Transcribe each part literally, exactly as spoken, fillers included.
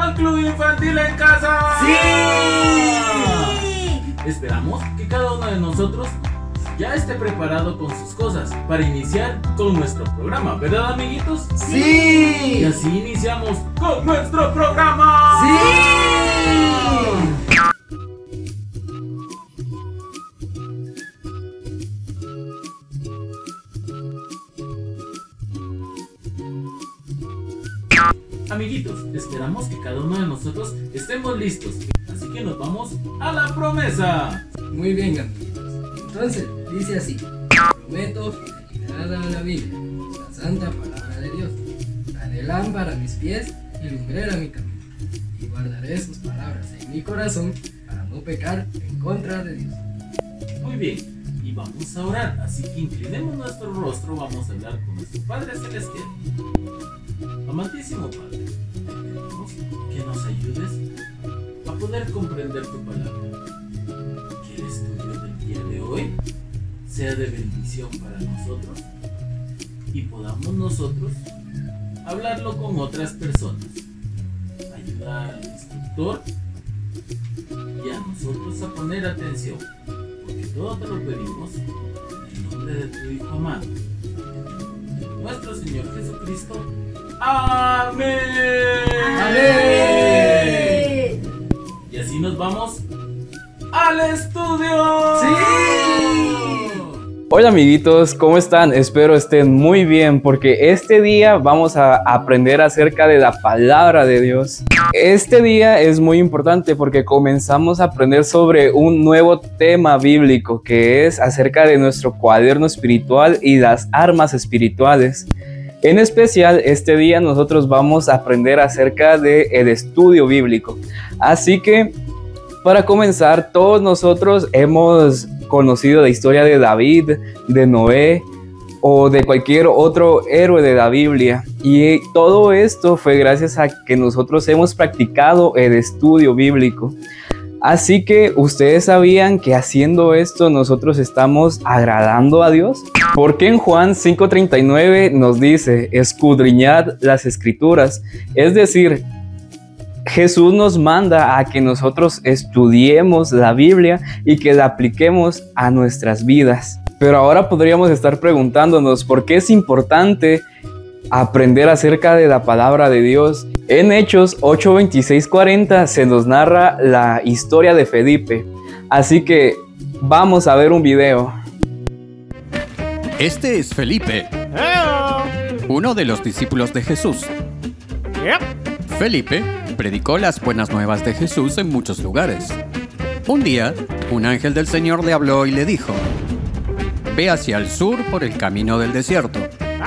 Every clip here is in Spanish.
al Club Infantil en Casa. ¡Sí! Esperamos que cada uno de nosotros ya esté preparado con sus cosas para iniciar con nuestro programa, ¿verdad, amiguitos? ¡Sí! Y así iniciamos con nuestro programa. ¡Sí! Amiguitos, esperamos que cada uno de nosotros estemos listos, así que nos vamos a la promesa. Muy bien, amiguitos. Entonces, dice así: prometo fidelidad a la Biblia, la santa palabra de Dios, la de lámpara a mis pies y lumbrera a mi camino, y guardaré sus palabras en mi corazón para no pecar en contra de Dios. Muy bien, y vamos a orar, así que inclinemos nuestro rostro, vamos a hablar con nuestro Padre Celestial. Amantísimo Padre, te pedimos que nos ayudes a poder comprender tu palabra. Que el estudio del día de hoy sea de bendición para nosotros y podamos nosotros hablarlo con otras personas. Ayuda al instructor y a nosotros a poner atención, porque todo te lo pedimos en el nombre de tu Hijo amado, nuestro Señor Jesucristo. ¡Amén! ¡Amén! Y así nos vamos al estudio. ¡Sí! Hola amiguitos, ¿cómo están? Espero estén muy bien porque este día vamos a aprender acerca de la palabra de Dios. Este día es muy importante porque comenzamos a aprender sobre un nuevo tema bíblico que es acerca de nuestro cuaderno espiritual y las armas espirituales. En especial, este día nosotros vamos a aprender acerca del estudio bíblico. Así que, para comenzar, todos nosotros hemos conocido la historia de David, de Noé o de cualquier otro héroe de la Biblia. Y todo esto fue gracias a que nosotros hemos practicado el estudio bíblico. Así que ustedes sabían que haciendo esto nosotros estamos agradando a Dios. Porque en Juan cinco treinta y nueve nos dice: escudriñad las escrituras. Es decir, Jesús nos manda a que nosotros estudiemos la Biblia y que la apliquemos a nuestras vidas. Pero ahora podríamos estar preguntándonos por qué es importante aprender acerca de la palabra de Dios. En Hechos ocho veintiséis cuarenta se nos narra la historia de Felipe. Así que vamos a ver un video. Este es Felipe, uno de los discípulos de Jesús. Felipe predicó las buenas nuevas de Jesús en muchos lugares. Un día, un ángel del Señor le habló y le dijo: ve hacia el sur por el camino del desierto.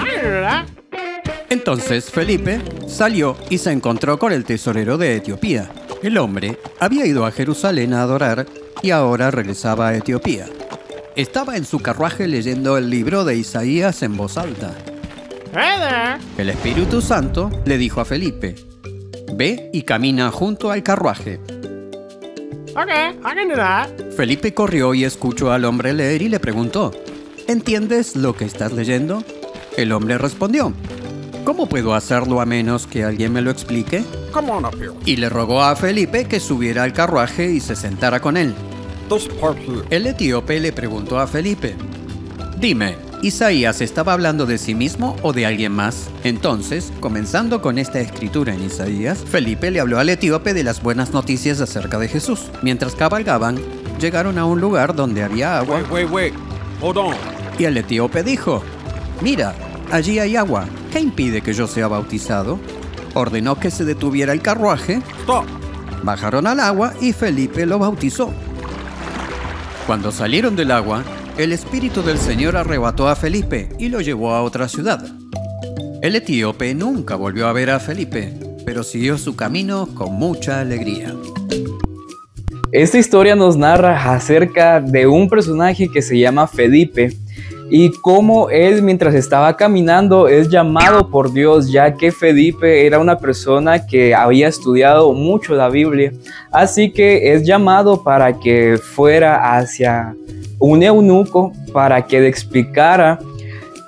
Entonces Felipe salió y se encontró con el tesorero de Etiopía. El hombre había ido a Jerusalén a adorar y ahora regresaba a Etiopía. Estaba en su carruaje leyendo el libro de Isaías en voz alta. El Espíritu Santo le dijo a Felipe: ve y camina junto al carruaje. Okay, I can do that. Felipe corrió y escuchó al hombre leer y le preguntó: ¿entiendes lo que estás leyendo? El hombre respondió: ¿cómo puedo hacerlo a menos que alguien me lo explique? Come on up here. Y le rogó a Felipe que subiera al carruaje y se sentara con él. This part here. El etíope le preguntó a Felipe: dime, ¿Isaías estaba hablando de sí mismo o de alguien más? Entonces, comenzando con esta escritura en Isaías, Felipe le habló al etíope de las buenas noticias acerca de Jesús. Mientras cabalgaban, llegaron a un lugar donde había agua. Wait, wait, wait. Hold on. Y el etíope dijo: mira, allí hay agua. ¿Qué impide que yo sea bautizado? Ordenó que se detuviera el carruaje. Stop. Bajaron al agua y Felipe lo bautizó. Cuando salieron del agua, el Espíritu del Señor arrebató a Felipe y lo llevó a otra ciudad. El etíope nunca volvió a ver a Felipe, pero siguió su camino con mucha alegría. Esta historia nos narra acerca de un personaje que se llama Felipe y cómo él, mientras estaba caminando, es llamado por Dios, ya que Felipe era una persona que había estudiado mucho la Biblia. Así que es llamado para que fuera hacia un eunuco para que le explicara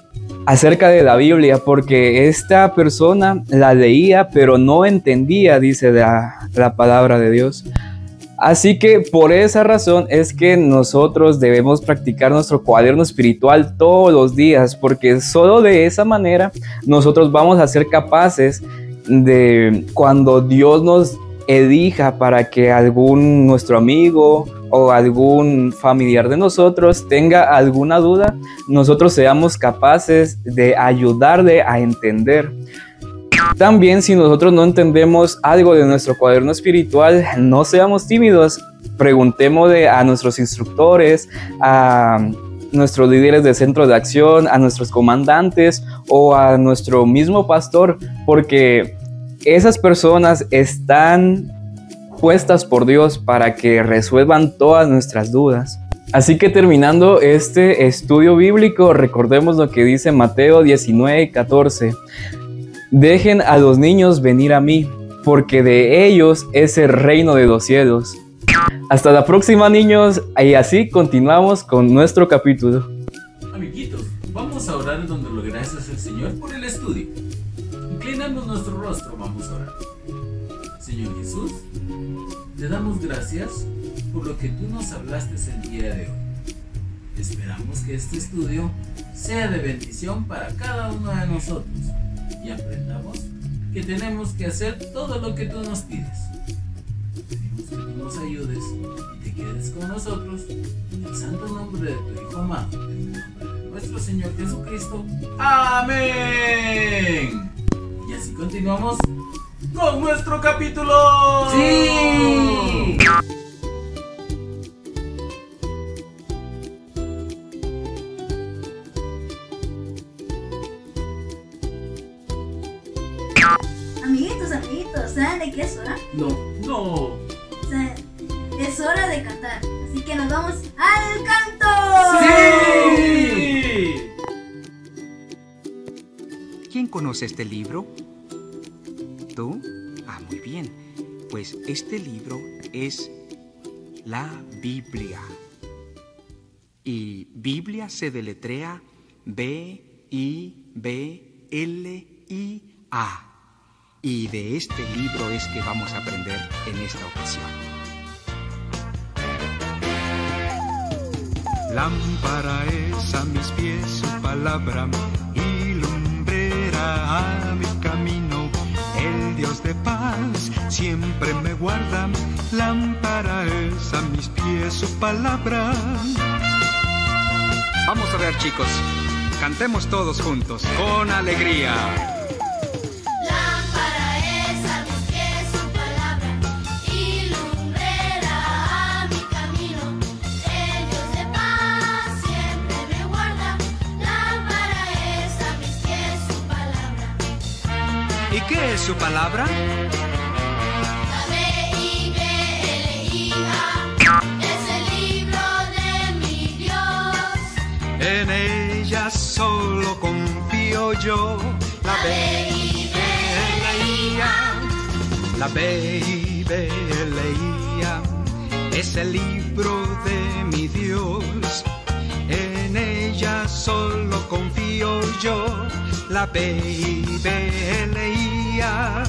acerca de la Biblia, porque esta persona la leía, pero no entendía, dice, la, la palabra de Dios. Así que por esa razón es que nosotros debemos practicar nuestro cuaderno espiritual todos los días, porque solo de esa manera nosotros vamos a ser capaces de, cuando Dios nos elija para que algún nuestro amigo o algún familiar de nosotros tenga alguna duda, nosotros seamos capaces de ayudarle a entender. También, si nosotros no entendemos algo de nuestro cuaderno espiritual, no seamos tímidos, preguntémosle a nuestros instructores, a nuestros líderes de centro de acción, a nuestros comandantes o a nuestro mismo pastor, porque esas personas están puestas por Dios para que resuelvan todas nuestras dudas. Así que terminando este estudio bíblico, recordemos lo que dice Mateo diecinueve, catorce. Dejen a los niños venir a mí, porque de ellos es el reino de los cielos. Hasta la próxima, niños, y así continuamos con nuestro capítulo. Amiguitos, vamos a orar dándole gracias al Señor por el estudio. Inclinando nuestro rostro, vamos a orar. Señor Jesús, te damos gracias por lo que tú nos hablaste el día de hoy. Esperamos que este estudio sea de bendición para cada uno de nosotros y aprendamos que tenemos que hacer todo lo que tú nos pides. Pedimos que tú nos ayudes y te quedes con nosotros en el santo nombre de tu Hijo amado, en el nombre de nuestro Señor Jesucristo. ¡Amén! Y así continuamos con nuestro capítulo. ¡Sí! Amiguitos, amiguitos, ¿saben de qué es hora? No. No. O sea, es hora de cantar. Así que nos vamos al canto. ¡Sí! ¿Quién conoce este libro? ¿Tú? Ah, muy bien. Pues este libro es la Biblia. Y Biblia se deletrea B I B L I A. Y de este libro es que vamos a aprender en esta ocasión. Lámpara es a mis pies su palabra y lumbrera a mi camino. El Dios de paz siempre me guarda. Lámpara es a mis pies su palabra. Vamos a ver, chicos. Cantemos todos juntos, con alegría. ¿Y qué es su palabra? La B I B L I A es el libro de mi Dios. En ella solo confío yo. La B I B L I A. La B I B L I A es el libro de mi Dios. En ella solo confío yo. La B I B L I A.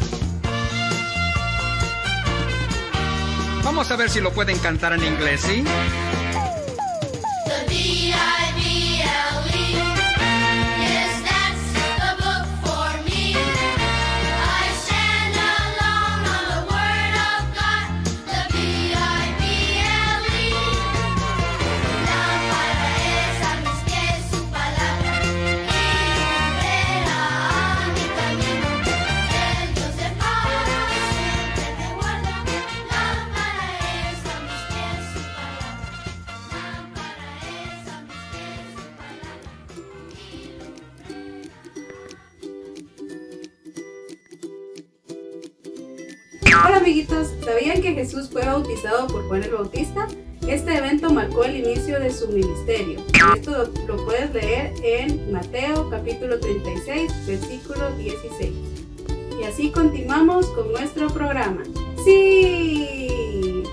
Vamos a ver si lo pueden cantar en inglés, ¿sí? The B I B L E, yes, that's the book for me. I stand alone on the Word of God. The B I B L E. Lámpara es a mis pies su palabra y lumbrera a mi camino. El Dios de paz siempre me guarda. Lámpara es a mis pies su palabra. Lámpara es a mis pies su palabra. Hola amiguitos, ¿sabían que Jesús fue bautizado por Juan el Bautista? Este evento marcó el inicio de su ministerio. Esto lo, lo puedes leer en Mateo capítulo treinta y seis, versículo dieciséis. Y así continuamos con nuestro programa. ¡Sí!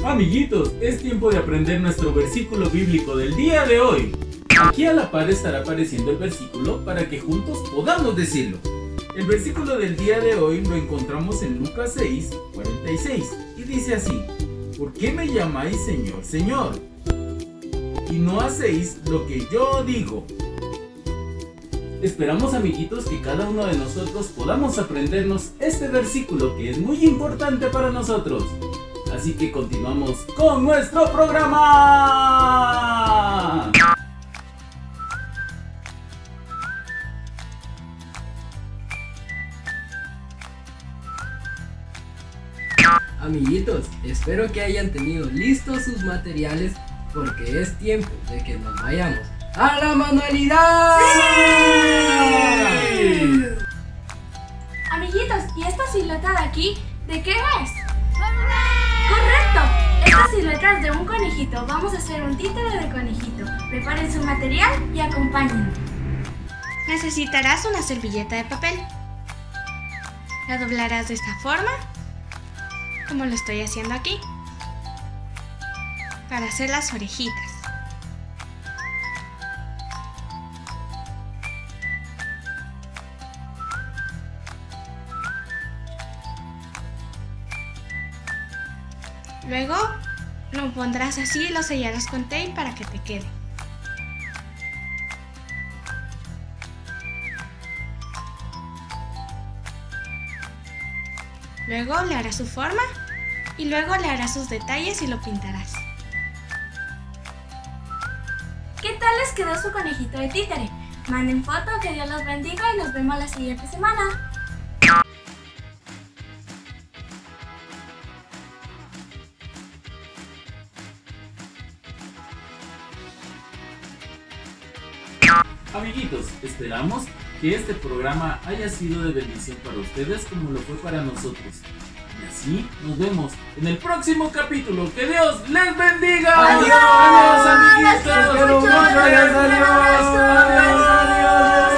Amiguitos, es tiempo de aprender nuestro versículo bíblico del día de hoy. Aquí a la par estará apareciendo el versículo para que juntos podamos decirlo. El versículo del día de hoy lo encontramos en Lucas seis, cuarenta y seis y dice así: ¿Por qué me llamáis Señor, Señor? Y no hacéis lo que yo digo. Esperamos, amiguitos, que cada uno de nosotros podamos aprendernos este versículo que es muy importante para nosotros. Así que continuamos con nuestro programa. Amiguitos, espero que hayan tenido listos sus materiales porque es tiempo de que nos vayamos a la manualidad. ¡Sí! Amiguitos, ¿y esta silueta de aquí de qué es? ¡Correcto! Esta silueta es de un conejito. Vamos a hacer un títere de conejito. Preparen su material y acompáñenme. Necesitarás una servilleta de papel. La doblarás de esta forma, como lo estoy haciendo aquí, para hacer las orejitas. Luego lo pondrás así y lo sellarás con tape para que te quede. Luego le harás su forma y luego le harás sus detalles y lo pintarás. ¿Qué tal les quedó su conejito de títere? Manden foto, que Dios los bendiga y nos vemos la siguiente semana. Amiguitos, esperamos que este programa haya sido de bendición para ustedes como lo fue para nosotros. Y así nos vemos en el próximo capítulo. ¡Que Dios les bendiga! ¡Adiós! ¡Adiós, amiguitos! ¡Los quiero mucho! ¡Adiós! ¡Adiós! ¡Adiós!